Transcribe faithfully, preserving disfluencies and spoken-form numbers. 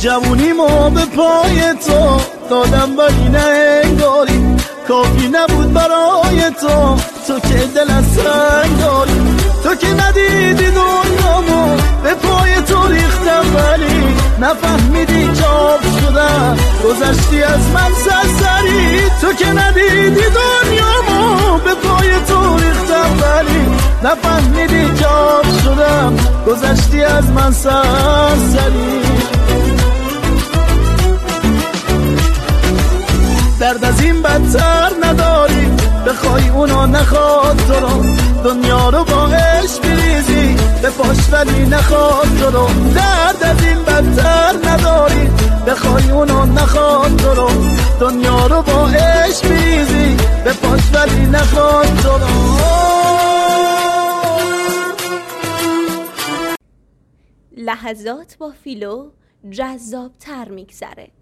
جوونیمو به پای تو دادم ولی نه انگاری کافی نبود برای تو، تو که دل از سنگ داری، تو که ندیدی دنیامو به پای تو ریختم ولی نفهمیدی که آب شدم گذشتی از من سرسری، تو که ندیدی دنیامو به پای تو ریختم ولی نفهمیدی که آب شدم گذشتی از من سرسری. درد از این بدتر نداری بخوای اونو نخواد تو رو، دنیا رو با عشق بریزی به پاش ولی نخواد تو رو، درد از این بدتر نداری بخوای اونو نخواد تو رو، دنیا رو با عشق بریزی به پاش ولی نخواد تو رو. لحظات با فیلو جذاب تر میگذره.